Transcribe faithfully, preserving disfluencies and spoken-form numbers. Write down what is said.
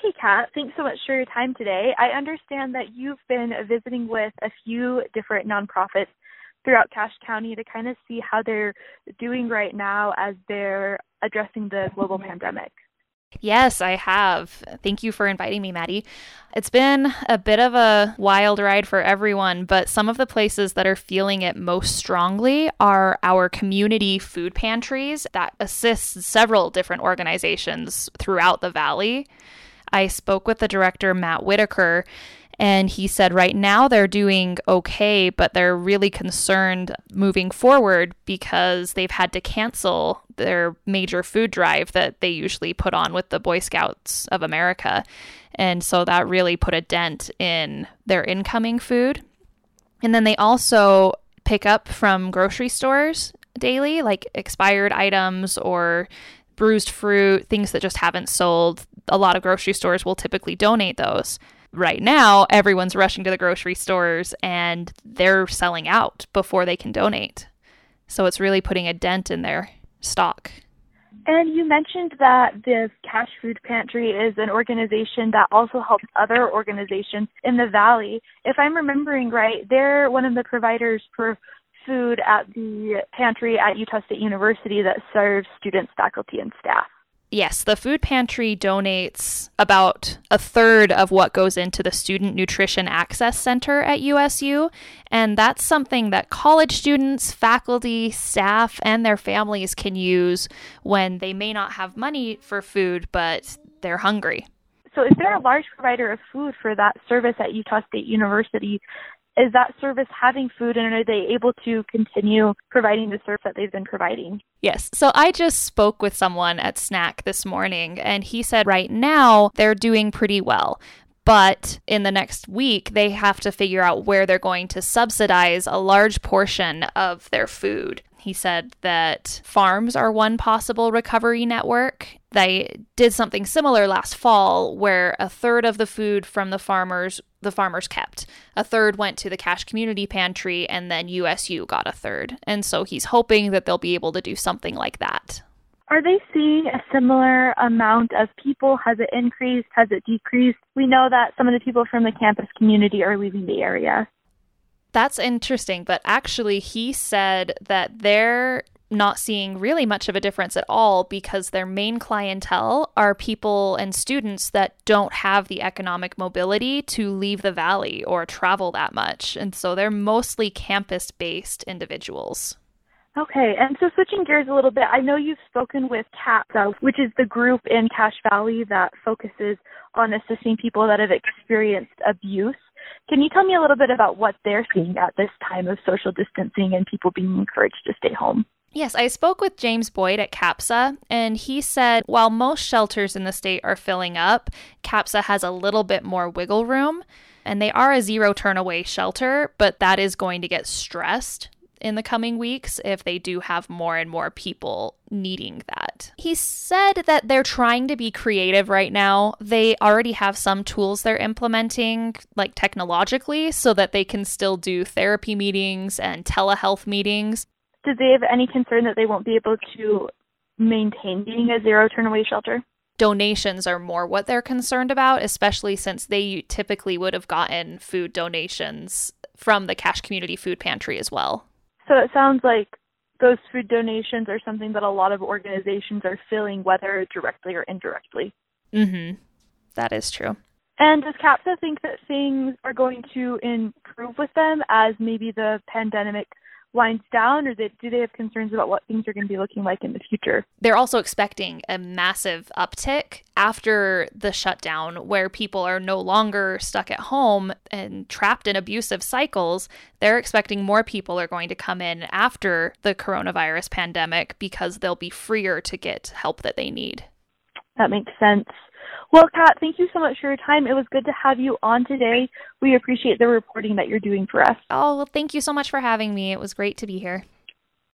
Okay, Kat, thanks so much for your time today. I understand that you've been visiting with a few different nonprofits throughout Cache County to kind of see how they're doing right now as they're addressing the global pandemic. Yes, I have. Thank you for inviting me, Maddie. It's been a bit of a wild ride for everyone, but some of the places that are feeling it most strongly are our community food pantries that assist several different organizations throughout the valley. I spoke with the director, Matt Whitaker, and he said right now they're doing okay, but they're really concerned moving forward because they've had to cancel their major food drive that they usually put on with the Boy Scouts of America. And so that really put a dent in their incoming food. And then they also pick up from grocery stores daily, like expired items or bruised fruit, things that just haven't sold. A lot of grocery stores will typically donate those. Right now, everyone's rushing to the grocery stores and they're selling out before they can donate. So it's really putting a dent in their stock. And you mentioned that the Cache Food Pantry is an organization that also helps other organizations in the Valley. If I'm remembering right, they're one of the providers for food at the pantry at Utah State University that serves students, faculty, and staff. Yes, the food pantry donates about a third of what goes into the Student Nutrition Access Center at U S U, and that's something that college students, faculty, staff, and their families can use when they may not have money for food, but they're hungry. So is there a large provider of food for that service at Utah State University? Is that service having food, and are they able to continue providing the service that they've been providing? Yes. So I just spoke with someone at Snack this morning, and he said right now they're doing pretty well. But in the next week, they have to figure out where they're going to subsidize a large portion of their food. He said that farms are one possible recovery network. They did something similar last fall where a third of the food from the farmers, the farmers kept. A third went to the Cache Community Pantry, and then U S U got a third. And so he's hoping that they'll be able to do something like that. Are they seeing a similar amount of people? Has it increased? Has it decreased? We know that some of the people from the campus community are leaving the area. That's interesting, but actually he said that they're not seeing really much of a difference at all because their main clientele are people and students that don't have the economic mobility to leave the valley or travel that much. And so they're mostly campus-based individuals. Okay, and so switching gears a little bit, I know you've spoken with CAPSA, which is the group in Cache Valley that focuses on assisting people that have experienced abuse. Can you tell me a little bit about what they're seeing at this time of social distancing and people being encouraged to stay home? Yes, I spoke with James Boyd at CAPSA, and he said while most shelters in the state are filling up, CAPSA has a little bit more wiggle room, and they are a zero turn-away shelter, but that is going to get stressed in the coming weeks if they do have more and more people needing that. He said that they're trying to be creative right now. They already have some tools they're implementing, like technologically, so that they can still do therapy meetings and telehealth meetings. Do they have any concern that they won't be able to maintain being a zero turn-away shelter? Donations are more what they're concerned about, especially since they typically would have gotten food donations from the Cache Community Food Pantry as well. So it sounds like those food donations are something that a lot of organizations are filling, whether directly or indirectly. Mm-hmm. That is true. And does CAPSA think that things are going to improve with them as maybe the pandemic winds down, or do they have concerns about what things are going to be looking like in the future? They're also expecting a massive uptick after the shutdown, where people are no longer stuck at home and trapped in abusive cycles. They're expecting more people are going to come in after the coronavirus pandemic because they'll be freer to get help that they need. That makes sense. Well, Kat, thank you so much for your time. It was good to have you on today. We appreciate the reporting that you're doing for us. Oh, well, thank you so much for having me. It was great to be here.